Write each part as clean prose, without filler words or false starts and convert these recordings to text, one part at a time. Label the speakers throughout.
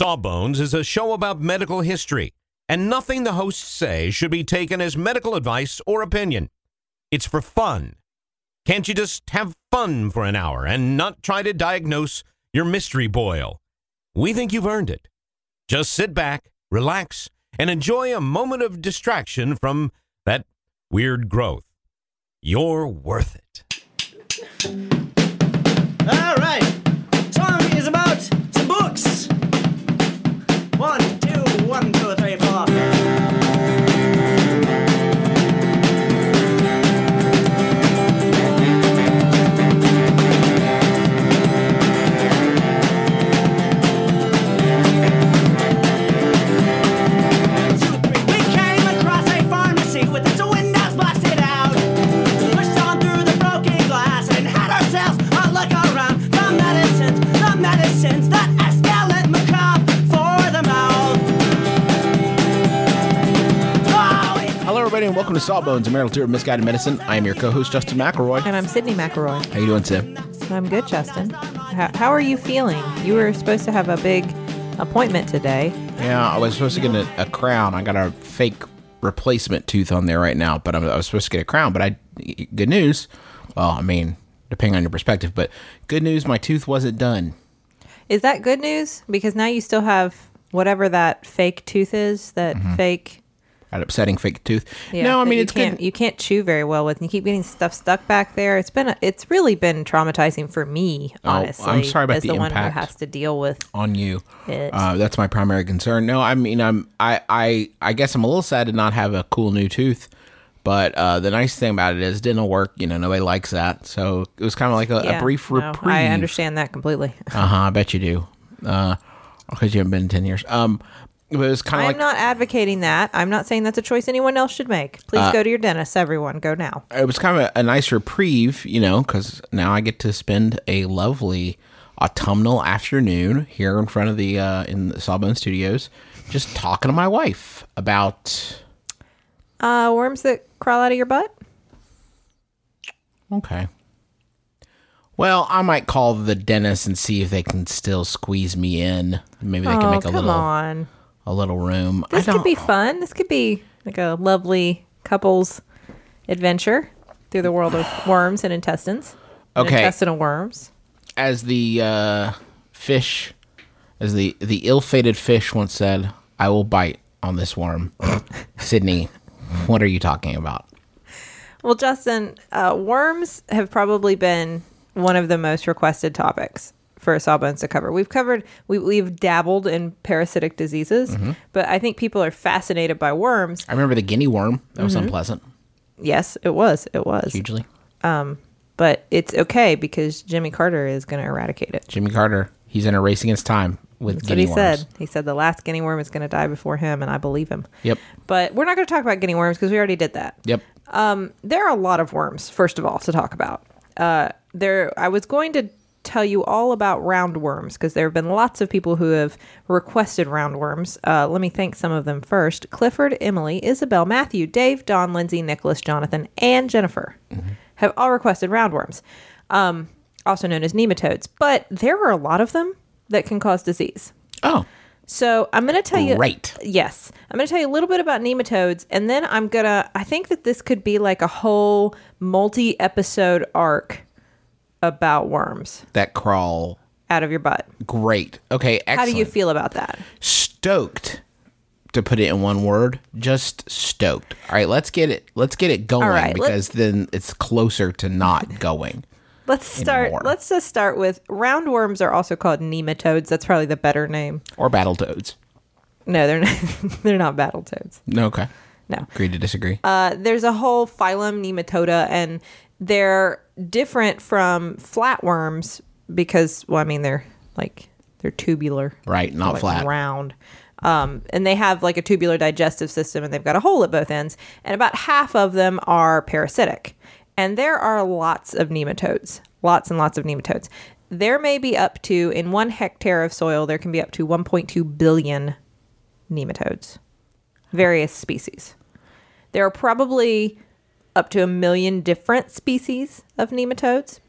Speaker 1: Sawbones is a show about medical history, and nothing the hosts say should be taken as medical advice or opinion. It's for fun. Can't you just have fun for an hour and not try to diagnose your mystery boil? We think you've earned it. Just sit back, relax, and enjoy a moment of distraction from that weird growth. You're worth it.
Speaker 2: All right. Song is about some books. 1, 2, 1, 2, 3, 4.
Speaker 3: And welcome to Sawbones, a marital tour of misguided medicine. I am your co-host, Justin McElroy.
Speaker 4: And I'm Sydney McElroy.
Speaker 3: How you doing, Sid?
Speaker 4: I'm good, Justin. How are you feeling? You were supposed to have a big appointment today.
Speaker 3: Yeah, I was supposed to get a crown. I got a fake replacement tooth on there right now, but I was supposed to get a crown. But good news. Well, I mean, depending on your perspective, but good news, my tooth wasn't done.
Speaker 4: Is that good news? Because now you still have whatever that fake tooth is, that fake...
Speaker 3: That upsetting fake tooth.
Speaker 4: Yeah,
Speaker 3: no, I mean, it's good.
Speaker 4: You can't chew very well with, and you keep getting stuff stuck back there. It's really been traumatizing for me, honestly.
Speaker 3: I'm sorry about
Speaker 4: as
Speaker 3: the
Speaker 4: one
Speaker 3: impact
Speaker 4: who has to deal with
Speaker 3: on you.
Speaker 4: It.
Speaker 3: That's my primary concern. No, I mean, I guess I'm a little sad to not have a cool new tooth, but the nice thing about it is it didn't work. You know, nobody likes that, so it was kind of like a brief reprieve.
Speaker 4: I understand that completely.
Speaker 3: I bet you do, because you haven't been in 10 years. It was kind of
Speaker 4: I'm not advocating that. I'm not saying that's a choice anyone else should make. Please go to your dentist, everyone. Go now.
Speaker 3: It was kind of a nice reprieve, you know, because now I get to spend a lovely autumnal afternoon here in front of in the Sawbone Studios, just talking to my wife about...
Speaker 4: worms that crawl out of your butt?
Speaker 3: Okay. Well, I might call the dentist and see if they can still squeeze me in. Maybe they can make a little room.
Speaker 4: This could be fun. This could be like a lovely couple's adventure through the world of worms and intestines.
Speaker 3: Okay.
Speaker 4: Intestinal worms.
Speaker 3: As the fish, as the ill-fated fish once said, I will bite on this worm. Sydney, what are you talking about?
Speaker 4: Well, Justin, worms have probably been one of the most requested topics for Sawbones to cover. We've dabbled in parasitic diseases, but I think people are fascinated by worms.
Speaker 3: I remember the guinea worm. That was unpleasant.
Speaker 4: Yes, it was.
Speaker 3: Hugely.
Speaker 4: But it's okay because Jimmy Carter is going to eradicate it.
Speaker 3: Jimmy Carter, he's in a race against time with guinea worms.
Speaker 4: That's what he said. He said the last guinea worm is going to die before him, and I believe him.
Speaker 3: Yep.
Speaker 4: But we're not going to talk about guinea worms because we already did that.
Speaker 3: Yep.
Speaker 4: There are a lot of worms, first of all, to talk about. I was going to tell you all about roundworms because there have been lots of people who have requested roundworms. Let me thank some of them first. Clifford, Emily, Isabel, Matthew, Dave, Don, Lindsay, Nicholas, Jonathan, and Jennifer have all requested roundworms, also known as nematodes. But there are a lot of them that can cause disease.
Speaker 3: Oh.
Speaker 4: So I'm going to tell you...
Speaker 3: Great.
Speaker 4: Yes. I'm going to tell you a little bit about nematodes, and then I think that this could be like a whole multi-episode arc about worms
Speaker 3: that crawl
Speaker 4: out of your butt.
Speaker 3: Great. Okay, excellent.
Speaker 4: How do you feel about that?
Speaker 3: Stoked, to put it in one word. Just stoked. All right, let's get it going, right, because then it's closer to not going.
Speaker 4: Let's just start with roundworms are also called nematodes. That's probably the better name.
Speaker 3: Or battletoads.
Speaker 4: No, they're not. They're not battletoads.
Speaker 3: Okay.
Speaker 4: No.
Speaker 3: Agree to disagree.
Speaker 4: There's a whole phylum Nematoda, and they're different from flatworms because, well, I mean, they're tubular.
Speaker 3: Right, not flat.
Speaker 4: Round. And they have like a tubular digestive system, and they've got a hole at both ends. And about half of them are parasitic. And there are lots of nematodes. Lots and lots of nematodes. There may be up to, in 1 hectare of soil, there can be up to 1.2 billion nematodes. Various species. There are probably up to 1 million different species of nematodes.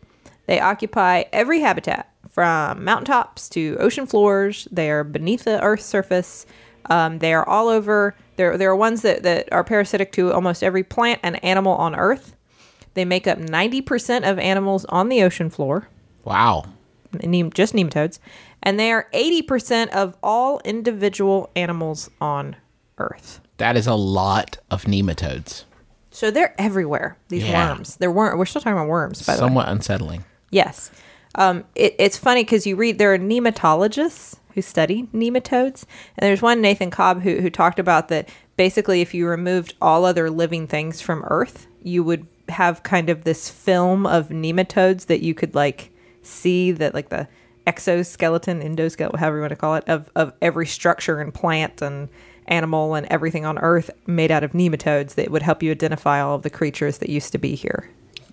Speaker 4: They occupy every habitat, from mountaintops to ocean floors. They are beneath the Earth's surface. They are all over. There are ones that are parasitic to almost every plant and animal on Earth. They make up 90% of animals on the ocean floor.
Speaker 3: Wow.
Speaker 4: Just nematodes. And they are 80% of all individual animals on Earth.
Speaker 3: That is a lot of nematodes.
Speaker 4: So they're everywhere, these worms. We're still talking about worms, by the way.
Speaker 3: Somewhat unsettling.
Speaker 4: Yes. It's funny because there are nematologists who study nematodes. And there's one, Nathan Cobb, who talked about that basically if you removed all other living things from Earth, you would have kind of this film of nematodes that you could like see that like the exoskeleton, endoskeleton, however you want to call it, of every structure and plant and animal and everything on Earth made out of nematodes that would help you identify all of the creatures that used to be here.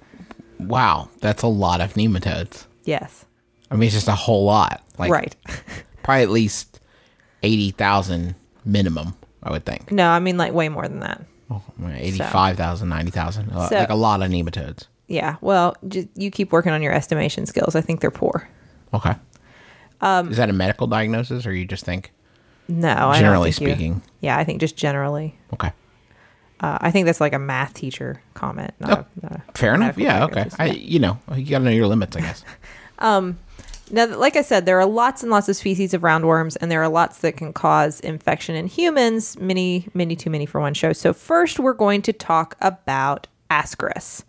Speaker 3: Wow, that's a lot of nematodes.
Speaker 4: Yes.
Speaker 3: I mean, it's just a whole lot. Like,
Speaker 4: right.
Speaker 3: Probably at least 80,000 minimum, I would think.
Speaker 4: No, I mean like way more than that.
Speaker 3: 85,000, 90,000. Like a lot of nematodes.
Speaker 4: Yeah. Well, you keep working on your estimation skills. I think they're poor.
Speaker 3: Okay. Is that a medical diagnosis, or you just think?
Speaker 4: No,
Speaker 3: generally speaking.
Speaker 4: Yeah, I think just generally.
Speaker 3: Okay.
Speaker 4: I think that's like a math teacher comment. Not a
Speaker 3: fair enough. Yeah. Okay.
Speaker 4: Yeah.
Speaker 3: You got to know your limits, I guess.
Speaker 4: Now, like I said, there are lots and lots of species of roundworms, and there are lots that can cause infection in humans. Many, many, too many for one show. So first, we're going to talk about Ascaris.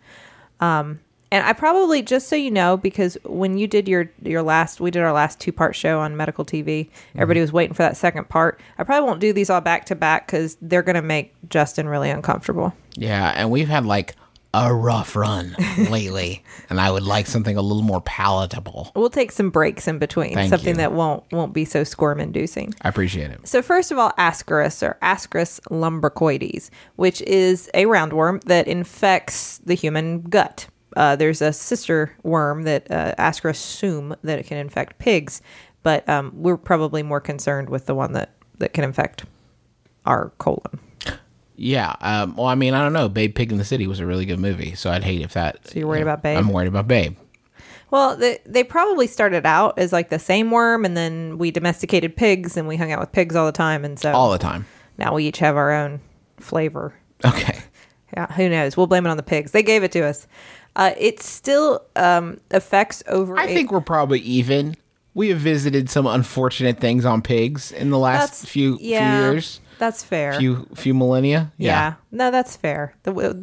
Speaker 4: And I probably, just so you know, because when you did we did our last 2-part show on medical TV, everybody was waiting for that second part. I probably won't do these all back to back because they're going to make Justin really uncomfortable.
Speaker 3: Yeah, and we've had like a rough run lately, and I would like something a little more palatable.
Speaker 4: We'll take some breaks in between, something that won't be so squirm-inducing.
Speaker 3: I appreciate it.
Speaker 4: So first of all, Ascaris, or Ascaris lumbricoides, which is a roundworm that infects the human gut. There's a sister worm that Ascaris sum that it can infect pigs, but we're probably more concerned with the one that can infect our colon.
Speaker 3: Yeah. Well, I mean, I don't know. Babe Pig in the City was a really good movie, so I'd hate if that.
Speaker 4: So you're worried about Babe?
Speaker 3: I'm worried about Babe.
Speaker 4: Well, they probably started out as like the same worm, and then we domesticated pigs, and we hung out with pigs all the time, and so
Speaker 3: all the time.
Speaker 4: Now we each have our own flavor.
Speaker 3: Okay.
Speaker 4: Yeah, who knows? We'll blame it on the pigs. They gave it to us. It still affects over.
Speaker 3: I think we're probably even. We have visited some unfortunate things on pigs in the last few years.
Speaker 4: That's fair.
Speaker 3: Few millennia.
Speaker 4: Yeah. No, that's fair.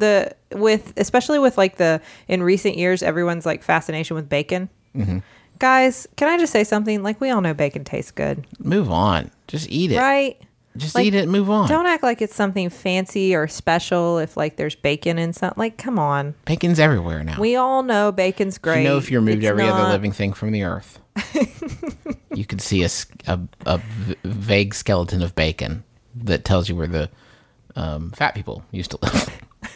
Speaker 4: Especially with like in recent years, everyone's like fascination with bacon. Mm-hmm. Guys, can I just say something? Like, we all know bacon tastes good.
Speaker 3: Move on. Just eat it.
Speaker 4: Right?
Speaker 3: Just eat it and move on.
Speaker 4: Don't act like it's something fancy or special if like there's bacon in something. Like, come on.
Speaker 3: Bacon's everywhere now.
Speaker 4: We all know bacon's great.
Speaker 3: You know, if you removed every other living thing from the earth, you could see a vague skeleton of bacon that tells you where the fat people used to live.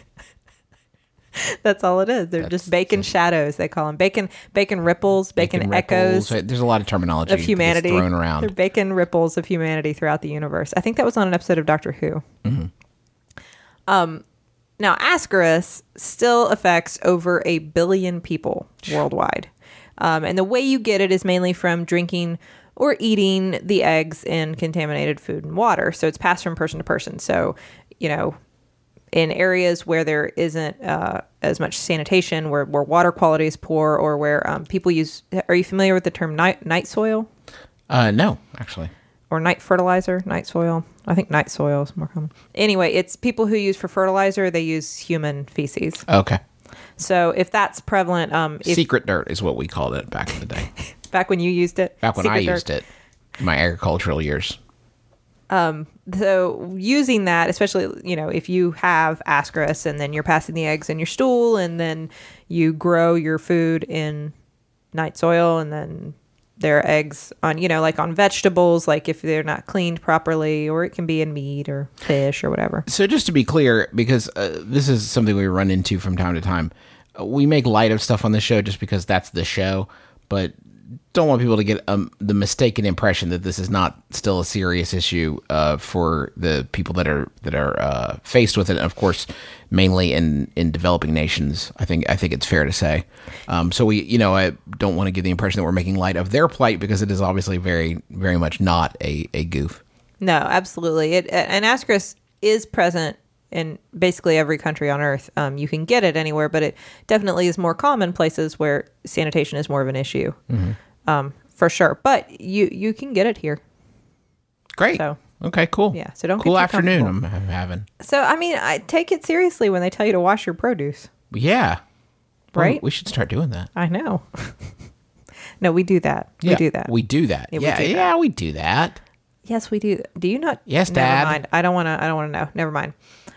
Speaker 4: That's all it is. They're just bacon shadows. They call them bacon ripples, bacon echoes.
Speaker 3: There's a lot of terminology
Speaker 4: of humanity
Speaker 3: thrown around.
Speaker 4: They're bacon ripples of humanity throughout the universe. I think that was on an episode of Doctor Who. Mm-hmm. Now, Ascaris still affects over 1 billion people worldwide. And the way you get it is mainly from drinking or eating the eggs in contaminated food and water. So it's passed from person to person. So, in areas where there isn't as much sanitation, where water quality is poor, or where people use... Are you familiar with the term night soil?
Speaker 3: No, actually.
Speaker 4: Or night fertilizer, night soil. I think night soil is more common. Anyway, it's people who use for fertilizer, they use human feces.
Speaker 3: Okay.
Speaker 4: So if that's prevalent...
Speaker 3: secret dirt is what we called it back in the day.
Speaker 4: Back when you used it?
Speaker 3: Back when I used it. In my agricultural years.
Speaker 4: So using that, especially, if you have Ascaris and then you're passing the eggs in your stool and then you grow your food in night soil and then there are eggs on, like on vegetables, like if they're not cleaned properly, or it can be in meat or fish or whatever.
Speaker 3: So just to be clear, because this is something we run into from time to time, we make light of stuff on the show just because that's the show, but don't want people to get the mistaken impression that this is not still a serious issue for the people that are faced with it. And of course, mainly in developing nations. I think it's fair to say. So I don't want to give the impression that we're making light of their plight, because it is obviously very, very much not a goof.
Speaker 4: No, absolutely. And Ascaris is present in basically every country on Earth. You can get it anywhere, but it definitely is more common places where sanitation is more of an issue. For sure. But you can get it here.
Speaker 3: Great.
Speaker 4: So,
Speaker 3: okay, cool.
Speaker 4: yeah, so don't
Speaker 3: cool
Speaker 4: get too
Speaker 3: afternoon I'm
Speaker 4: comfortable.
Speaker 3: having.
Speaker 4: So, I mean, I take it seriously when they tell you to wash your produce.
Speaker 3: Yeah.
Speaker 4: Right?
Speaker 3: We should start doing that.
Speaker 4: I know. No, we do that.
Speaker 3: Yeah,
Speaker 4: We do that.
Speaker 3: We do that.
Speaker 4: Yeah, we
Speaker 3: Yeah,
Speaker 4: do that.
Speaker 3: yeah, we do that.
Speaker 4: Yes, we do. Do you not?
Speaker 3: Yes,
Speaker 4: Never
Speaker 3: Dad.
Speaker 4: mind. I don't want to know. Never mind.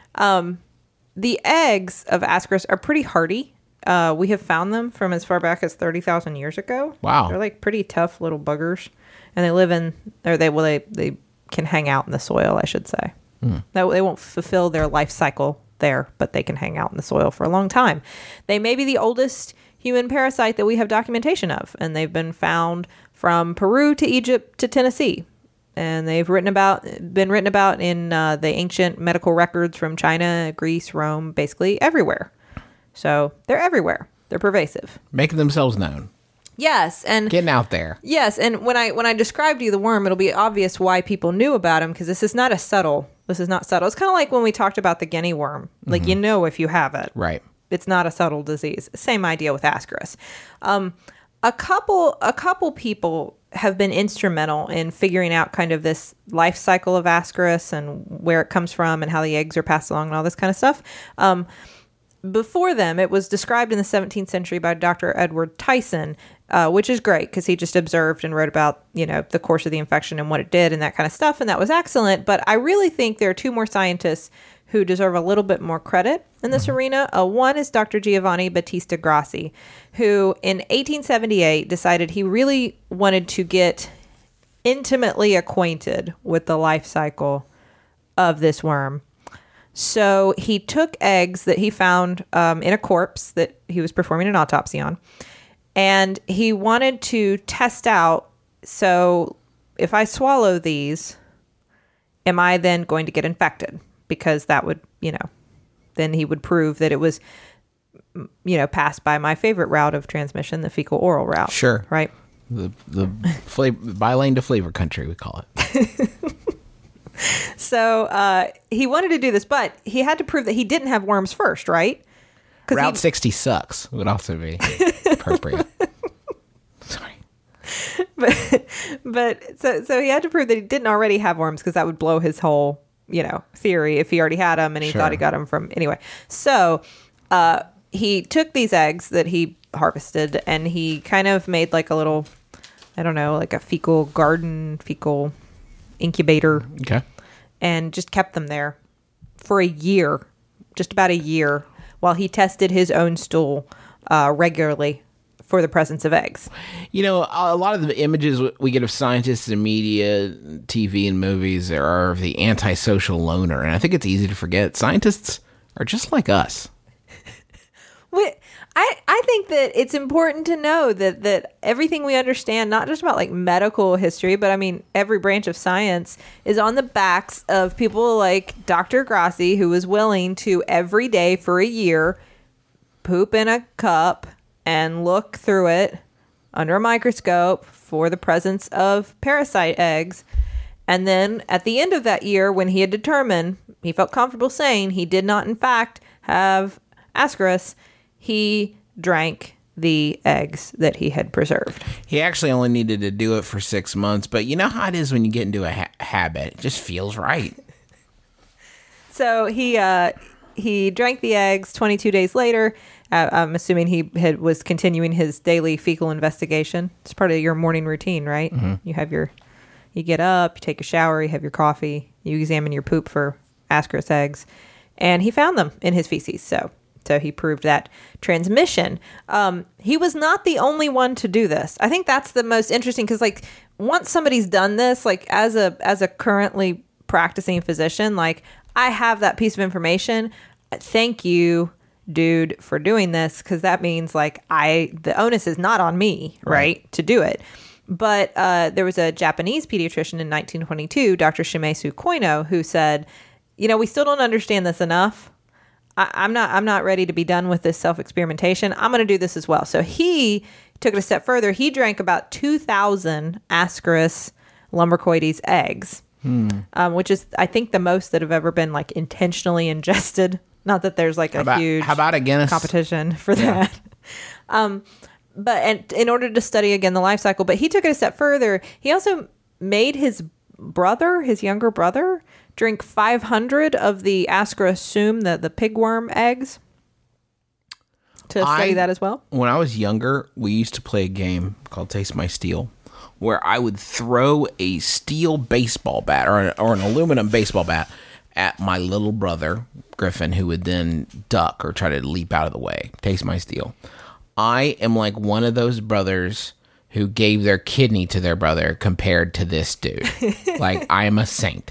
Speaker 4: The eggs of Ascaris are pretty hardy. We have found them from as far back as 30,000 years ago.
Speaker 3: Wow.
Speaker 4: They're like pretty tough little buggers, and they live in, or they can hang out in the soil, I should say. They won't fulfill their life cycle there, but they can hang out in the soil for a long time. They may be the oldest human parasite that we have documentation of, and they've been found from Peru to Egypt to Tennessee. And they've been written about in the ancient medical records from China, Greece, Rome, basically everywhere. So they're everywhere. They're pervasive.
Speaker 3: Making themselves known.
Speaker 4: Yes, and
Speaker 3: Getting out there.
Speaker 4: yes, and when I describe to you the worm, it'll be obvious why people knew about him, because this is not subtle. It's kind of like when we talked about the guinea worm. Like, you know if you have it.
Speaker 3: Right.
Speaker 4: It's not a subtle disease. Same idea with Ascaris. A couple people have been instrumental in figuring out kind of this life cycle of Ascaris and where it comes from and how the eggs are passed along and all this kind of stuff. Before them, it was described in the 17th century by Dr. Edward Tyson, which is great because he just observed and wrote about, the course of the infection and what it did and that kind of stuff. And that was excellent. But I really think there are two more scientists who deserve a little bit more credit in this arena. One is Dr. Giovanni Battista Grassi, who in 1878 decided he really wanted to get intimately acquainted with the life cycle of this worm. So he took eggs that he found in a corpse that he was performing an autopsy on, and he wanted to test out, so if I swallow these, am I then going to get infected? Because that would, then he would prove that it was, passed by my favorite route of transmission, the fecal oral route.
Speaker 3: Sure.
Speaker 4: Right?
Speaker 3: The by lane to flavor country, we call it.
Speaker 4: So he wanted to do this, but he had to prove that he didn't have worms first, right?
Speaker 3: Route 60 sucks would also be appropriate. Sorry.
Speaker 4: But so he had to prove that he didn't already have worms, because that would blow his whole, theory if he already had them and he thought he got them from anyway. So he took these eggs that he harvested and he kind of made like a little, I don't know, like a fecal incubator.
Speaker 3: Okay.
Speaker 4: And just kept them there for a year, just about a year, while he tested his own stool regularly for the presence of eggs.
Speaker 3: A lot of the images we get of scientists in media, TV, and movies are of the antisocial loner. And I think it's easy to forget scientists are just like us.
Speaker 4: I think that it's important to know that everything we understand, not just about like medical history, but I mean, every branch of science is on the backs of people like Dr. Grassi, who was willing to every day for a year poop in a cup and look through it under a microscope for the presence of parasite eggs. And then at the end of that year, when he had determined, he felt comfortable saying he did not in fact have Ascaris, he drank the eggs that he had preserved.
Speaker 3: He actually only needed to do it for 6 months, but you know how it is when you get into a habit. It just feels right.
Speaker 4: So he drank the eggs. 22 days later, I'm assuming he was continuing his daily fecal investigation. It's part of your morning routine, right? Mm-hmm. You get up, you take a shower, you have your coffee, you examine your poop for Ascaris eggs, and he found them in his feces. So he proved that transmission. He was not the only one to do this. I think that's the most interesting, because like once somebody's done this, like as a currently practicing physician, like I have that piece of information. Thank you. dude for doing this, because that means like the onus is not on me, right, to do it. But there was a Japanese pediatrician in 1922, Dr. Shimesu Koino, who said, we still don't understand this enough. I'm not ready to be done with this self-experimentation. I'm going to do this as well. So he took it a step further. He drank about 2,000 Ascaris lumbricoides eggs, which is, I think, the most that have ever been like intentionally ingested. Not that there's like a huge
Speaker 3: how about a Guinness
Speaker 4: competition for that. But in order to study again the life cycle, but he took it a step further. He also made his younger brother, drink 500 of the Ascaris sum, the pigworm eggs, to study that as well.
Speaker 3: When I was younger, we used to play a game called Taste My Steel, where I would throw a steel baseball bat or an aluminum baseball bat at my little brother, Griffin, who would then duck or try to leap out of the way. Taste My Steel. I am like one of those brothers who gave their kidney to their brother compared to this dude. Like, I am a saint.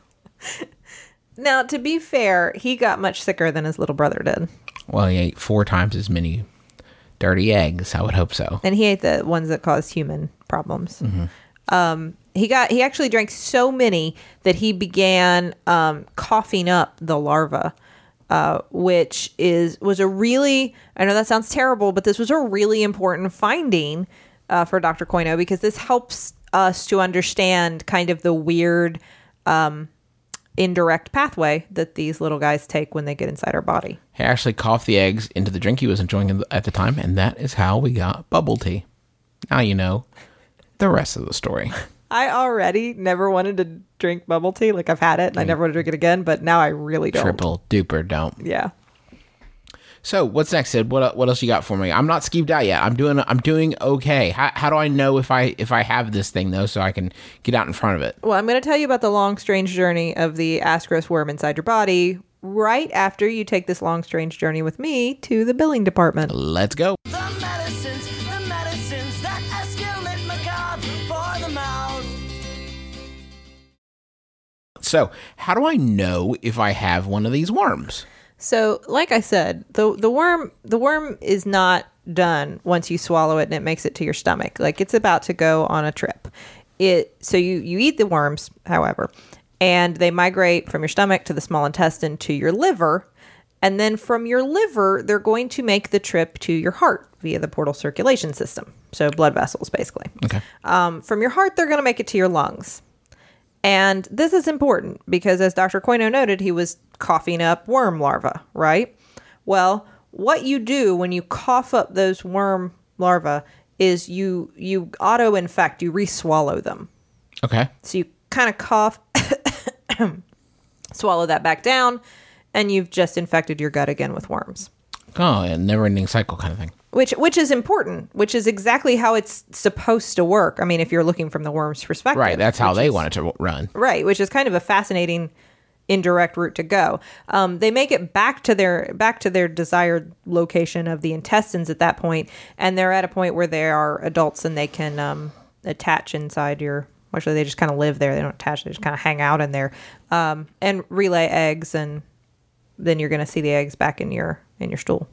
Speaker 4: Now, to be fair, he got much sicker than his little brother did.
Speaker 3: Well, he ate 4 times as many dirty eggs. I would hope so.
Speaker 4: And he ate the ones that caused human problems. He actually drank so many that he began coughing up the larva, which was a really, I know that sounds terrible, but this was a really important finding for Dr. Koino, because this helps us to understand kind of the weird indirect pathway that these little guys take when they get inside our body.
Speaker 3: He actually coughed the eggs into the drink he was enjoying at the time, and that is how we got bubble tea. Now you know the rest of the story.
Speaker 4: I already never wanted to drink bubble tea. Like, I've had it and I never want to drink it again, but now I really don't.
Speaker 3: Triple duper don't.
Speaker 4: Yeah.
Speaker 3: So what's next, Sid? What else you got for me? I'm not skeeved out yet. I'm doing okay. How do I know if I have this thing though, so I can get out in front of it?
Speaker 4: Well, I'm going to tell you about the long, strange journey of the Ascaris worm inside your body right after you take this long, strange journey with me to the billing department.
Speaker 3: Let's go.
Speaker 2: The medicines that escalate macabre for the mouth.
Speaker 3: So, how do I know if I have one of these worms?
Speaker 4: So, like I said, the worm is not done once you swallow it and it makes it to your stomach. Like, it's about to go on a trip. So you eat the worms, however, and they migrate from your stomach to the small intestine to your liver, and then from your liver, they're going to make the trip to your heart via the portal circulation system. So blood vessels, basically.
Speaker 3: Okay.
Speaker 4: From your heart, they're going to make it to your lungs. And this is important because, as Dr. Koino noted, he was coughing up worm larvae, right? Well, what you do when you cough up those worm larvae is you auto-infect, you re-swallow them.
Speaker 3: Okay.
Speaker 4: So you kind of cough, swallow that back down, and you've just infected your gut again with worms.
Speaker 3: Oh, a never-ending cycle kind of thing.
Speaker 4: Which is important, which is exactly how it's supposed to work. I mean, if you're looking from the worm's perspective.
Speaker 3: Right, that's how they want it to run.
Speaker 4: Right, which is kind of a fascinating indirect route to go. They make it back to their desired location of the intestines at that point, and they're at a point where they are adults and they can attach inside your. Actually, they just kind of live there. They don't attach; they just kind of hang out in there and relay eggs, and then you're going to see the eggs back in your stool.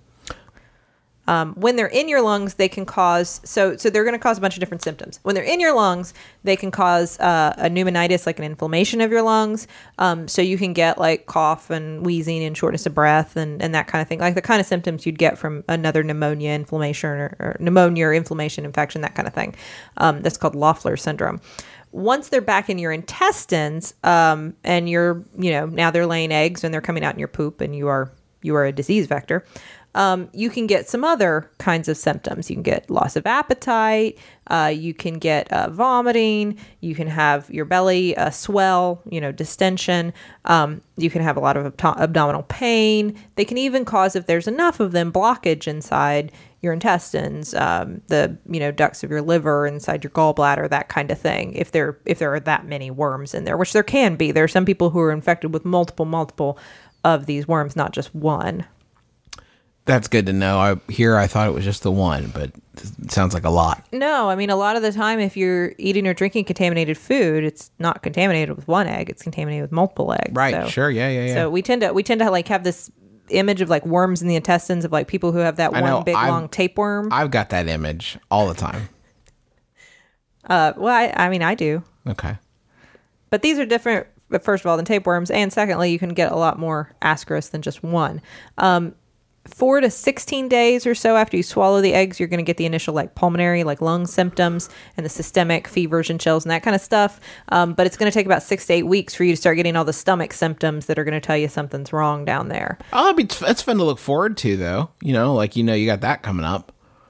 Speaker 4: When they're in your lungs, they can cause, so they're going to cause a bunch of different symptoms. When they're in your lungs, they can cause a pneumonitis, like an inflammation of your lungs. So you can get like cough and wheezing and shortness of breath and that kind of thing, like the kind of symptoms you'd get from another pneumonia, inflammation or pneumonia or inflammation, infection, that kind of thing. That's called Loeffler syndrome. Once they're back in your intestines, and you're, now they're laying eggs and they're coming out in your poop and you are a disease vector. You can get some other kinds of symptoms. You can get loss of appetite. You can get vomiting. You can have your belly swell, distension. You can have a lot of abdominal pain. They can even cause, if there's enough of them, blockage inside your intestines, the ducts of your liver, inside your gallbladder, that kind of thing. If there are that many worms in there, which there can be. There are some people who are infected with multiple of these worms, not just one.
Speaker 3: That's good to know. I thought it was just the one, but it sounds like a lot.
Speaker 4: No, I mean, a lot of the time, if you're eating or drinking contaminated food, it's not contaminated with one egg; it's contaminated with multiple eggs.
Speaker 3: Right?
Speaker 4: So,
Speaker 3: sure. Yeah.
Speaker 4: So we tend to like have this image of like worms in the intestines of like people who have that
Speaker 3: know,
Speaker 4: one big long tapeworm?
Speaker 3: I've got that image all the time.
Speaker 4: Well, I mean, I do.
Speaker 3: Okay.
Speaker 4: But these are different, first of all, than tapeworms. And secondly, you can get a lot more ascaris than just one. 4 to 16 days or so after you swallow the eggs, you're going to get the initial like pulmonary, like lung symptoms and the systemic fevers and chills and that kind of stuff. But it's going to take about 6 to 8 weeks for you to start getting all the stomach symptoms that are going to tell you something's wrong down there.
Speaker 3: Oh, it's fun to look forward to, though. You got that coming up.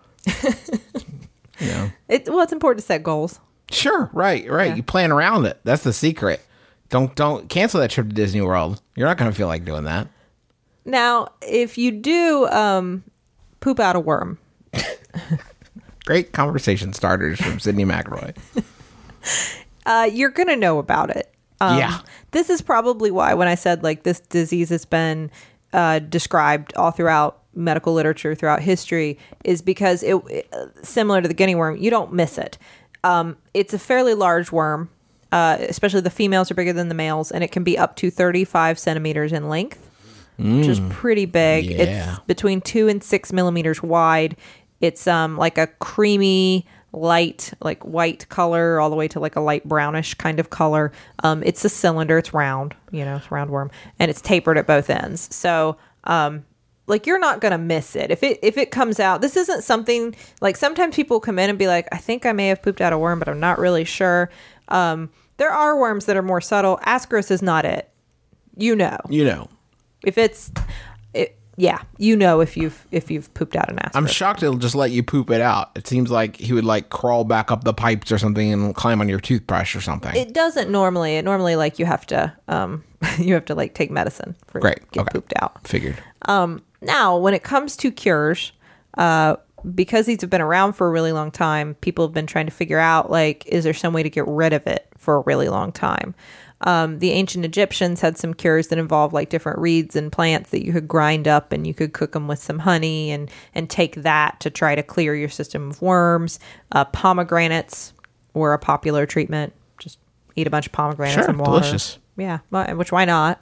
Speaker 4: It's important to set goals.
Speaker 3: Sure, right. Yeah. You plan around it. That's the secret. Don't cancel that trip to Disney World. You're not going to feel like doing that.
Speaker 4: Now, if you do poop out a worm.
Speaker 3: Great conversation starters from Sydney McElroy.
Speaker 4: You're going to know about it.
Speaker 3: Yeah.
Speaker 4: This is probably why when I said like this disease has been described all throughout medical literature, throughout history, is because it similar to the guinea worm, you don't miss it. It's a fairly large worm, especially the females are bigger than the males, and it can be up to 35 centimeters in length. Which is pretty big.
Speaker 3: Yeah.
Speaker 4: It's between 2 and 6 millimeters wide. It's like a creamy, light, like white color, all the way to like a light brownish kind of color. It's a cylinder. It's round. It's a round worm, and it's tapered at both ends. So, like you're not gonna miss it if it comes out. This isn't something like sometimes people come in and be like, I think I may have pooped out a worm, but I'm not really sure. There are worms that are more subtle. Ascaris is not it. If it's, if you've pooped out an ascaris.
Speaker 3: I'm shocked it'll just let you poop it out. It seems like he would like crawl back up the pipes or something and climb on your toothbrush or something.
Speaker 4: It doesn't normally. It normally like you have to like take medicine for it to get pooped out.
Speaker 3: Figured.
Speaker 4: Now, when it comes to cures, because these have been around for a really long time, people have been trying to figure out like, is there some way to get rid of it for a really long time? The ancient Egyptians had some cures that involved like different reeds and plants that you could grind up and you could cook them with some honey and take that to try to clear your system of worms. Pomegranates were a popular treatment. Just eat a bunch of pomegranates and water.
Speaker 3: Delicious.
Speaker 4: Yeah, which why not?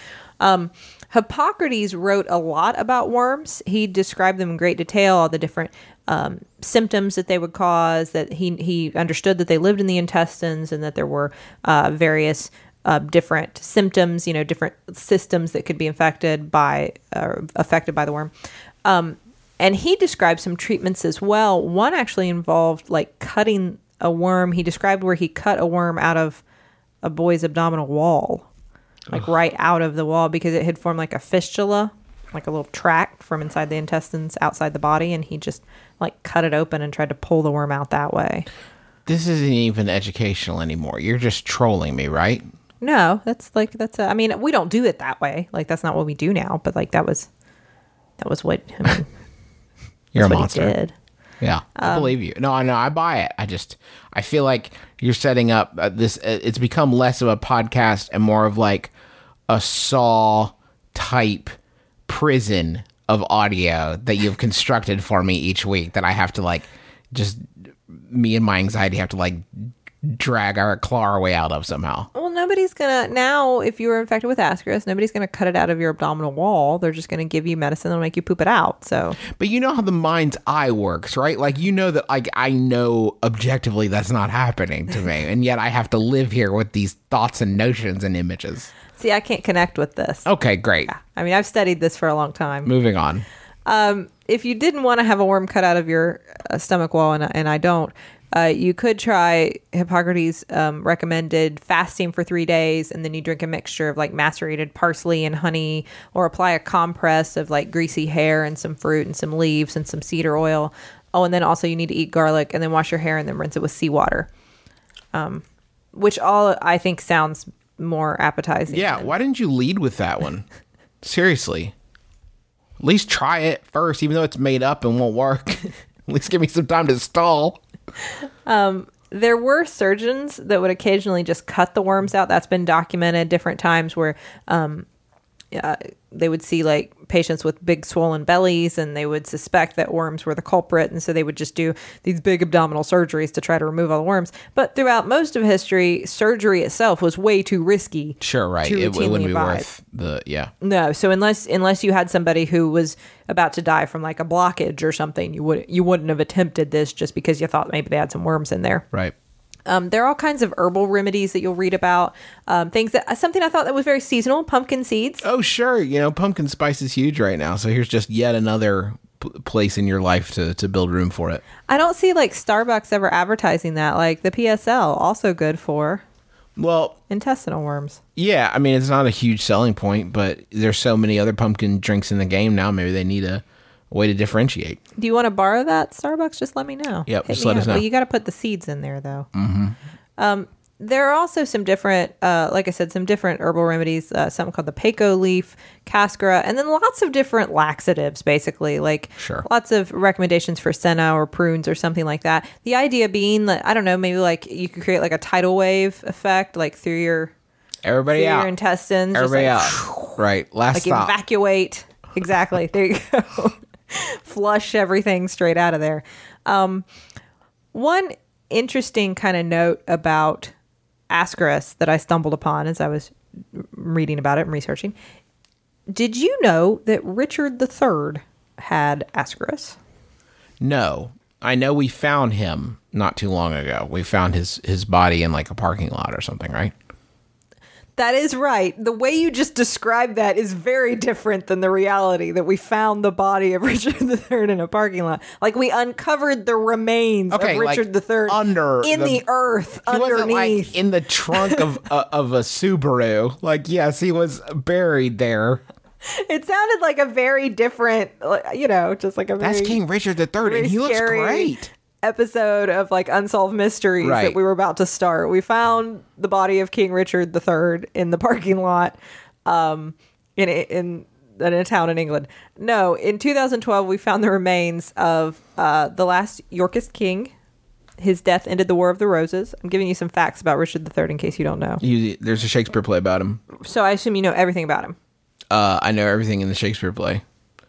Speaker 4: Hippocrates wrote a lot about worms. He described them in great detail, all the different symptoms that they would cause, that he understood that they lived in the intestines and that there were various different symptoms, different systems that could be affected by the worm. And he described some treatments as well. One actually involved like cutting a worm. He described where he cut a worm out of a boy's abdominal wall, like right out of the wall, because it had formed like a fistula, like a little tract from inside the intestines outside the body. And he just like cut it open and tried to pull the worm out that way.
Speaker 3: This isn't even educational anymore. You're just trolling me, right?
Speaker 4: No, I mean, we don't do it that way. Like, that's not what we do now, but like, that was what,
Speaker 3: You're a
Speaker 4: what
Speaker 3: monster.
Speaker 4: he did.
Speaker 3: Yeah, I believe you. No, I buy it. I feel like you're setting up this. It's become less of a podcast and more of like a Saw type prison of audio that you've constructed for me each week that I have to like, just me and my anxiety have to like claw our way out of somehow.
Speaker 4: Well, nobody's gonna, now if you were infected with ascaris, nobody's gonna cut it out of your abdominal wall. They're just gonna give you medicine that'll make you poop it out. So,
Speaker 3: but you know how the mind's eye works, right? Like, that like I know objectively that's not happening to me, and yet I have to live here with these thoughts and notions and images.
Speaker 4: See, I can't connect with this.
Speaker 3: Okay, great.
Speaker 4: Yeah. I mean, I've studied this for a long time.
Speaker 3: Moving on.
Speaker 4: If you didn't want to have a worm cut out of your stomach wall, and I don't, you could try, Hippocrates recommended fasting for 3 days, and then you drink a mixture of like macerated parsley and honey, or apply a compress of like greasy hair and some fruit and some leaves and some cedar oil. Oh, and then also you need to eat garlic, and then wash your hair and then rinse it with seawater. Which all I think sounds more appetizing.
Speaker 3: Yeah, why didn't you lead with that one? Seriously. At least try it first, even though it's made up and won't work. At least give me some time to stall.
Speaker 4: There were surgeons that would occasionally just cut the worms out. That's been documented different times where they would see like patients with big swollen bellies, and they would suspect that worms were the culprit, and so they would just do these big abdominal surgeries to try to remove all the worms. But throughout most of history, surgery itself was way too risky.
Speaker 3: Sure, right.
Speaker 4: to
Speaker 3: It wouldn't
Speaker 4: routinely
Speaker 3: be
Speaker 4: advise.
Speaker 3: worth the
Speaker 4: No, so unless you had somebody who was about to die from like a blockage or something, you wouldn't have attempted this just because you thought maybe they had some worms in there.
Speaker 3: right.
Speaker 4: There are all kinds of herbal remedies that you'll read about. Something I thought that was very seasonal: pumpkin seeds.
Speaker 3: Oh, sure. Pumpkin spice is huge right now. So here's just yet another place in your life to build room for it.
Speaker 4: I don't see like Starbucks ever advertising that. Like the PSL, also good for
Speaker 3: Well,
Speaker 4: intestinal worms.
Speaker 3: yeah. I mean, it's not a huge selling point, but there's so many other pumpkin drinks in the game now. Maybe they need a way to differentiate.
Speaker 4: Do you want to borrow that Starbucks? Just let me know.
Speaker 3: Yep,
Speaker 4: Hit
Speaker 3: just
Speaker 4: me
Speaker 3: let us
Speaker 4: up.
Speaker 3: know.
Speaker 4: Well, you got to put the seeds in there though. Mm-hmm. There are also some different, like I said, some different herbal remedies. Something called the Paco leaf, cascara, and then lots of different laxatives. Basically, like
Speaker 3: Sure.
Speaker 4: lots of recommendations for senna or prunes or something like that. The idea being that I don't know, maybe like you could create like a tidal wave effect, like through your
Speaker 3: Everybody out.
Speaker 4: your intestines. just
Speaker 3: Everybody
Speaker 4: like,
Speaker 3: out. Right. Last
Speaker 4: like
Speaker 3: stop.
Speaker 4: evacuate. Exactly. There you go. Flush everything straight out of there. One interesting kind of note about Ascaris that I stumbled upon as I was reading about it and researching. Did you know that Richard III had Ascaris?
Speaker 3: No. I know we found him not too long ago. We found his body in like a parking lot or something, right?
Speaker 4: That is right. The way you just described that is very different than the reality that we found the body of Richard III in a parking lot. Like we uncovered the remains
Speaker 3: Okay,
Speaker 4: of
Speaker 3: like,
Speaker 4: Richard III
Speaker 3: under
Speaker 4: in the earth
Speaker 3: He wasn't
Speaker 4: underneath.
Speaker 3: like in the trunk of a Subaru. Like, yes, he was buried there.
Speaker 4: It sounded like a very different, just like a
Speaker 3: That's
Speaker 4: very,
Speaker 3: King Richard III,
Speaker 4: very
Speaker 3: and he looks
Speaker 4: scary
Speaker 3: great.
Speaker 4: episode of like Unsolved Mysteries
Speaker 3: Right.
Speaker 4: that we were about to start. We found the body of King Richard III in the parking lot in a town in England. No, in 2012, we found the remains of the last Yorkist king. His death ended the War of the Roses. I'm giving you some facts about Richard III in case you don't know.
Speaker 3: There's a Shakespeare play about him.
Speaker 4: So I assume you know everything about him.
Speaker 3: I know everything in the Shakespeare play.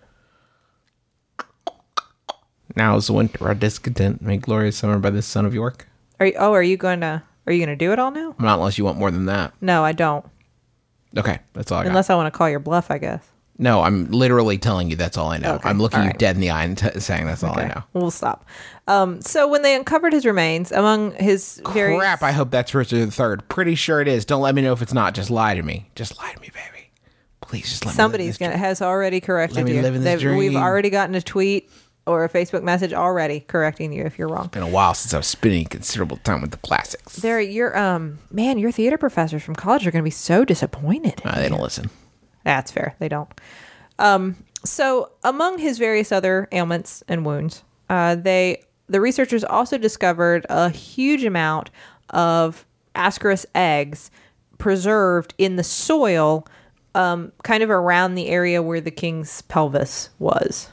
Speaker 3: Now is the winter our discontent, made glorious summer by the son of York.
Speaker 4: Are you gonna do it all now?
Speaker 3: Not unless you want more than that.
Speaker 4: No, I don't.
Speaker 3: Okay, that's all I got.
Speaker 4: Unless I want to call your bluff, I guess.
Speaker 3: No, I'm literally telling you that's all I know.
Speaker 4: Okay,
Speaker 3: I'm looking
Speaker 4: all
Speaker 3: you
Speaker 4: right.
Speaker 3: dead in the eye and saying that's all I know.
Speaker 4: We'll stop. So when they uncovered his remains, among his various...
Speaker 3: Crap, I hope that's Richard III. Pretty sure it is. Don't let me know if it's not. Just lie to me. Just lie to me, baby. Please, just let
Speaker 4: Somebody's
Speaker 3: me live
Speaker 4: has already corrected
Speaker 3: Let me
Speaker 4: you.
Speaker 3: live in this
Speaker 4: We've
Speaker 3: dream.
Speaker 4: already gotten a tweet or a Facebook message already correcting you if you're wrong.
Speaker 3: It's been a while since I was spending considerable time with the classics.
Speaker 4: Your theater professors from college are going to be so disappointed.
Speaker 3: They don't listen.
Speaker 4: That's fair. They don't. So among his various other ailments and wounds, the researchers also discovered a huge amount of Ascaris eggs preserved in the soil, kind of around the area where the king's pelvis was.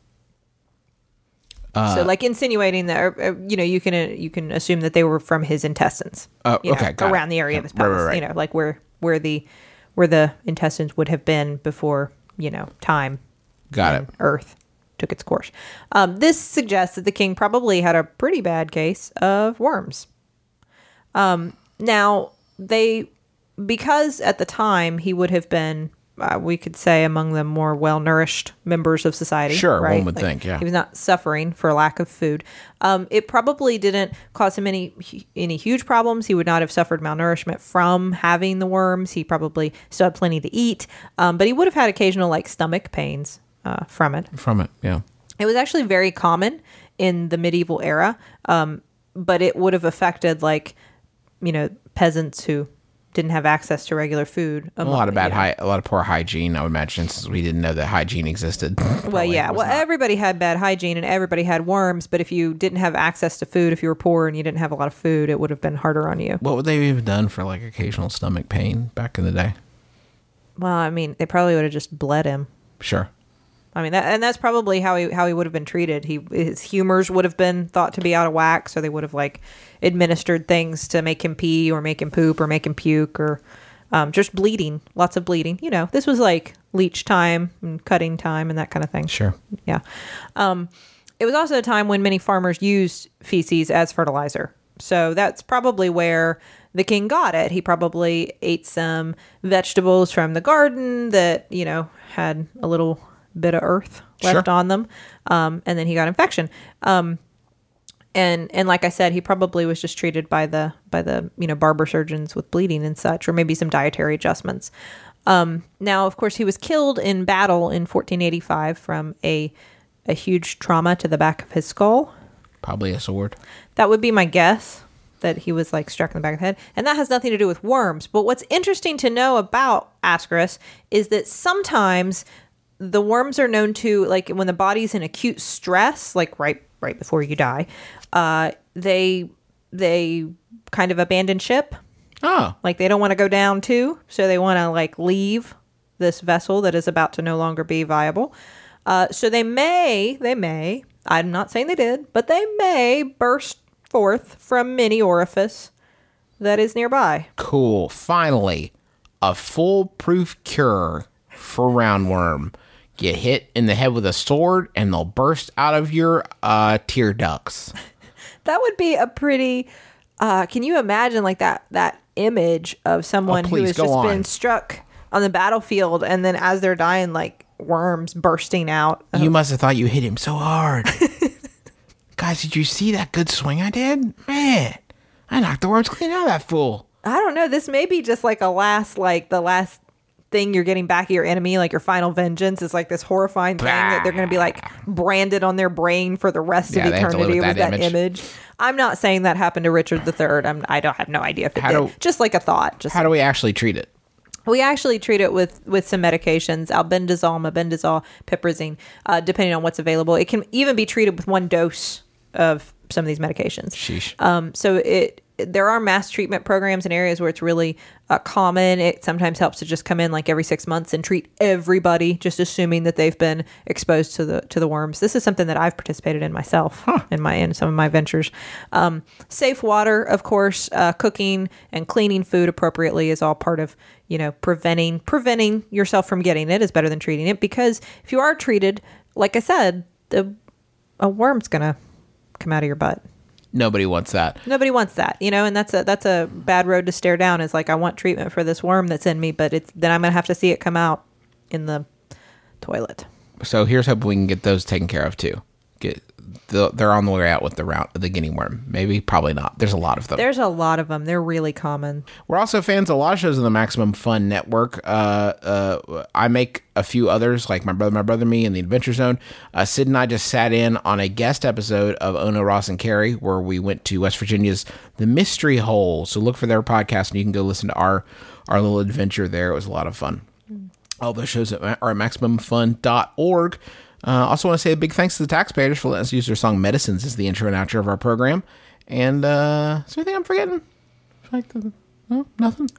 Speaker 4: So, like insinuating that, you can assume that they were from his intestines.
Speaker 3: Okay, got
Speaker 4: around
Speaker 3: it.
Speaker 4: the area of his
Speaker 3: Right,
Speaker 4: pelvis.
Speaker 3: right.
Speaker 4: Like where the intestines would have been before time.
Speaker 3: Got it.
Speaker 4: Earth took its course. This suggests that the king probably had a pretty bad case of worms. Now, because at the time he would have been, we could say, among the more well-nourished members of society.
Speaker 3: Sure,
Speaker 4: right?
Speaker 3: one would think, yeah.
Speaker 4: He was not suffering for lack of food. It probably didn't cause him any huge problems. He would not have suffered malnourishment from having the worms. He probably still had plenty to eat, but he would have had occasional stomach pains from it.
Speaker 3: From it, yeah.
Speaker 4: It was actually very common in the medieval era, but it would have affected peasants who didn't have access to regular food.
Speaker 3: A lot of poor hygiene, I would imagine, since we didn't know that hygiene existed.
Speaker 4: Well, yeah. Well, everybody had bad hygiene and everybody had worms, but if you didn't have access to food, if you were poor and you didn't have a lot of food, it would have been harder on you.
Speaker 3: What would they have done for occasional stomach pain back in the day?
Speaker 4: Well, I mean, they probably would have just bled him.
Speaker 3: Sure.
Speaker 4: I mean, that's probably how he would have been treated. His humors would have been thought to be out of whack, so they would have administered things to make him pee or make him poop or make him puke or just bleeding, lots of bleeding. You know, this was like leech time and cutting time and that kind of thing.
Speaker 3: Sure.
Speaker 4: Yeah. It was also a time when many farmers used feces as fertilizer. So that's probably where the king got it. He probably ate some vegetables from the garden that, you know, had a little bit of earth left
Speaker 3: Sure.
Speaker 4: on them. And then he got infection. And like I said, he probably was just treated by the you know, barber surgeons with bleeding and such, or maybe some dietary adjustments. Now, of course, he was killed in battle in 1485 from a huge trauma to the back of his skull.
Speaker 3: Probably a sword.
Speaker 4: That would be my guess, that he was like struck in the back of the head. And that has nothing to do with worms. But what's interesting to know about Ascaris is that sometimes the worms are known to, like when the body's in acute stress, like right before you die, they kind of abandon ship.
Speaker 3: Oh.
Speaker 4: Like they don't want to go down too. So they want to like leave this vessel that is about to no longer be viable. So they may, I'm not saying they did, but they may burst forth from any orifice that is nearby.
Speaker 3: Cool. Finally, a foolproof cure for roundworm. Get hit in the head with a sword and they'll burst out of your tear ducts.
Speaker 4: That would be a pretty, can you imagine like that image of someone who has just been struck on the battlefield and then as they're dying, like worms bursting out?
Speaker 3: You must have thought you hit him so hard. Guys, did you see that good swing I did? Man, I knocked the worms clean out of that fool.
Speaker 4: I don't know. This may be just like the last thing you're getting back at your enemy, like your final vengeance is like this horrifying thing that they're going to be like branded on their brain for the rest of eternity with that image. I'm not saying that happened to Richard III. I don't have no idea if it did. Just like a thought.
Speaker 3: How do we actually treat it?
Speaker 4: We actually treat it with some medications, albendazole, mebendazole, piperazine, depending on what's available. It can even be treated with one dose of some of these medications.
Speaker 3: Sheesh.
Speaker 4: So there are mass treatment programs in areas where it's really common. It sometimes helps to just come in like every 6 months and treat everybody, just assuming that they've been exposed to the worms. This is something that I've participated in myself in some of my ventures. Safe water, of course, cooking and cleaning food appropriately is all part of, you know, preventing yourself from getting it is better than treating it, because if you are treated, like I said, a worm's gonna come out of your butt.
Speaker 3: Nobody wants that.
Speaker 4: Nobody wants that, you know, and that's a bad road to stare down. Is like, I want treatment for this worm that's in me, but then I'm gonna have to see it come out in the toilet.
Speaker 3: So here's hoping we can get those taken care of too. They're on the way out with the guinea worm. Maybe, probably not. There's a lot of them.
Speaker 4: There's a lot of them. They're really common.
Speaker 3: We're also fans of a lot of shows on the Maximum Fun Network. I make a few others, like My Brother, Me, and The Adventure Zone. Sid and I just sat in on a guest episode of Ono, Ross, and Carrie, where we went to West Virginia's The Mystery Hole. So look for their podcast, and you can go listen to our little adventure there. It was a lot of fun. All those shows are at MaximumFun.org. Also want to say a big thanks to the taxpayers for letting us use their song Medicines as the intro and outro of our program. And is there anything I'm forgetting? No, nothing?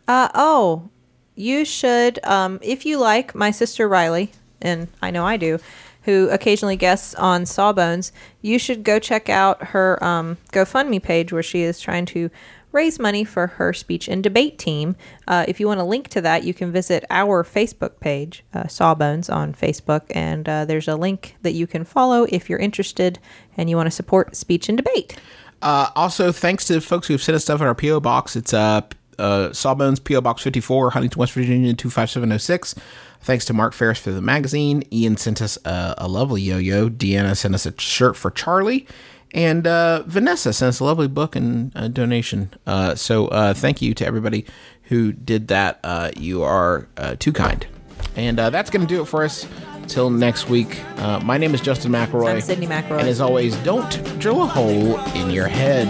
Speaker 4: You should, if you like my sister Riley, and I know I do, who occasionally guests on Sawbones, you should go check out her GoFundMe page where she is trying to raise money for her speech and debate team. If you want a link to that, you can visit our Facebook page, Sawbones on Facebook, and there's a link that you can follow if you're interested and you want to support speech and debate.
Speaker 3: Also, thanks to folks who've sent us stuff in our P.O. Box. It's Sawbones, P.O. Box 54, Huntington, West Virginia, 25706. Thanks to Mark Ferris for the magazine. Ian sent us a lovely yo-yo. Deanna sent us a shirt for Charlie. And Vanessa sent us a lovely book and a donation. So thank you to everybody who did that. You are too kind. And that's going to do it for us. Till next week. My name is Justin McElroy.
Speaker 4: I'm Sydney McElroy.
Speaker 3: And as always, don't drill a hole in your head.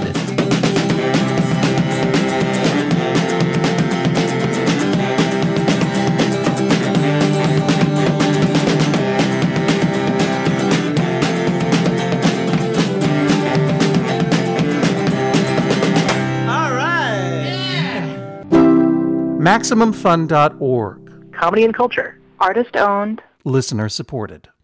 Speaker 5: MaximumFun.org.
Speaker 6: Comedy and culture.
Speaker 7: Artist owned.
Speaker 5: Listener supported.